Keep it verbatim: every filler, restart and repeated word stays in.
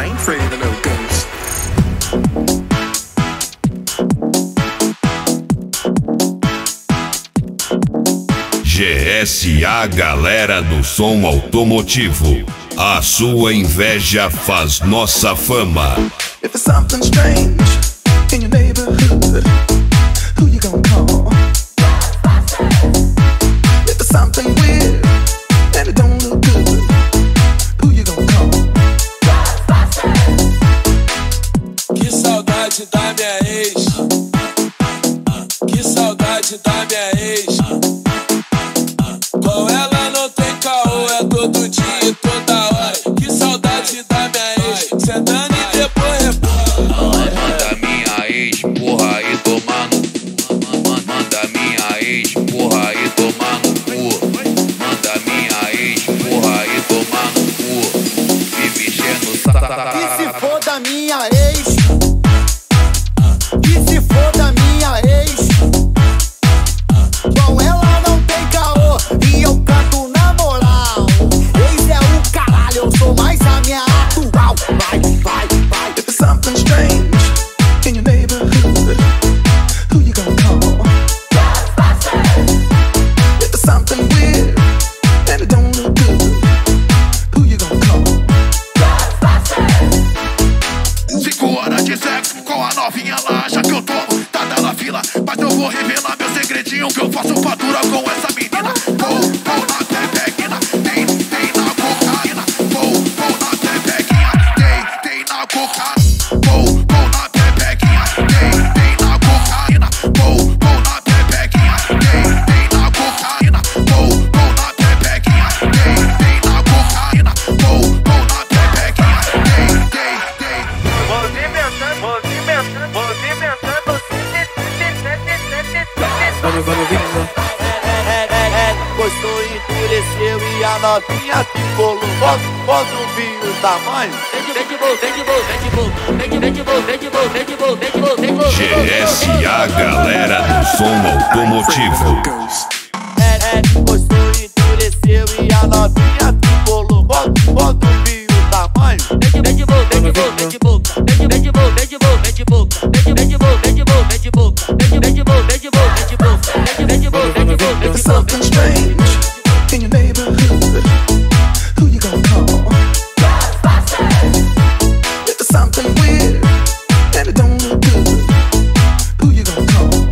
ain't afraid of no ghost. G S A, galera do som automotivo. A sua inveja faz nossa fama. If it's something strange in your neighborhood, who you gonna call? If it's something weird and it don't look good, who you gonna call? Que saudade da minha ex. Que saudade da minha ex. Com ela não tem caô, é todo dia e toda hora. Que saudade da minha ex. Sentando e depois rebola. Manda minha ex, porra, e tomar no cu. Manda minha ex, porra, e tomar no cu. Manda minha ex, porra, e tomar no cu. Me mexendo o saco. Que se for da minha ex. Que se for da minha ex. Com ela não tem caô e eu canto na moral. Ex é o caralho, eu sou mais a minha atual. Vai, vai, vai. If it's something strange in your neighborhood, who you gonna call? If it's something weird and it don't look good, who you gonna call? Cinco horas de sexo com a novinha, ela acha que eu tô dada na fila. Mas eu vou revelar meu segredinho, que eu faço fatura com essa menina. Vou, vou na pepequina, tem, tem na cocaína. Vou, vou na pepequinha, tem, tem na cocaína. Vou, vou na pepequinha, tem, tem na cocaína. Vou, vou na pepequinha, tem, tem na cocaína. Vou, vou na pepequinha, tem, tem na cocaína. Vou, vou na pepequinha, tem, tem, tem. Movimentando, movimentando, movimentando. Vamos, vamos, vamos. É, é, é, é, gostou, endureceu e a novinha ficou louca. Pode ouvir o tamanho? G S A, galera do som automotivo. Ghost. É, é, gostou, endureceu e a novinha ficou louca. Pode ouvir o tamanho? If it's something strange in your neighborhood, who you gonna call? If it's something weird and it don't look good, who you gonna call?